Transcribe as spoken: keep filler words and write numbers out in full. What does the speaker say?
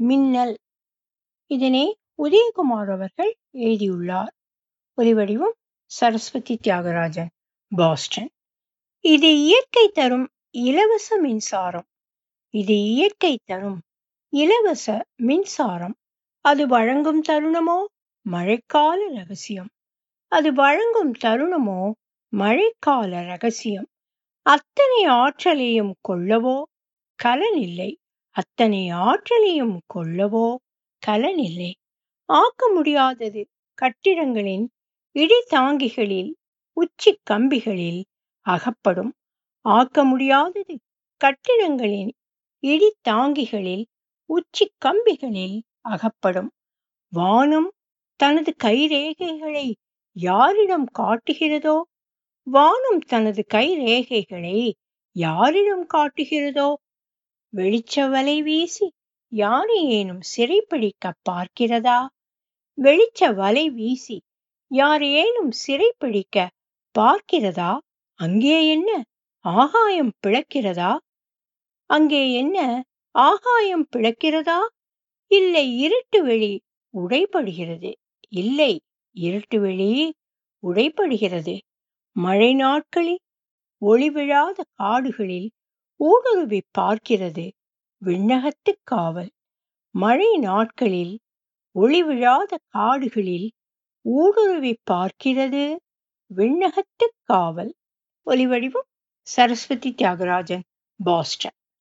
மின்னல். இதனை உதயகுமார் அவர்கள் எழுதியுள்ளார். ஒலிவடிவம் சரஸ்வதி தியாகராஜன், பாஸ்டன். இது இயற்கை தரும் இலவச மின்சாரம். இது இயற்கை தரும் இலவச மின்சாரம். அது வழங்கும் தருணமோ மழைக்கால ரகசியம். அது வழங்கும் தருணமோ மழைக்கால ரகசியம். அத்தனை ஆற்றலையும் கொள்ளவோ கலனில்லை. அத்தனை ஆற்றலையும் கொள்ளவோ கலனில்லை. ஆக்க முடியாதது கட்டிடங்களின் இடிதாங்கிகளில் உச்சி கம்பிகளில் அகப்படும். ஆக்க முடியாதது கட்டிடங்களின் இடிதாங்கிகளில் உச்சி கம்பிகளில் அகப்படும். வானம் தனது கைரேகைகளை யாரிடம் காட்டுகிறதோ வானம் தனது கைரேகைகளை யாரிடம் காட்டுகிறதோ வெளிச்ச வலை வீசி யாரையேனும் சிறைப்பிடிக்க பார்க்கிறதா? வெளிச்ச வலை வீசி யாரையேனும் சிறைப்பிடிக்க பார்க்கிறதா? அங்கே என்ன ஆகாயம் பிளக்கிறதா? அங்கே என்ன ஆகாயம் பிளக்கிறதா? இல்லை இருட்டு வெளி உடைபடுகிறது. இல்லை இருட்டு வெளி உடைபடுகிறது. மழை நாட்களில் ஒளி விழாத காடுகளில் ஊடுருவி பார்க்கிறது விண்ணகத்து காவல். மழை நாட்களில் ஒளி விழாத காடுகளில் ஊடுருவி பார்க்கிறது விண்ணகத்து காவல். ஒலிவடிவம் சரஸ்வதி தியாகராஜன், பாஸ்டன்.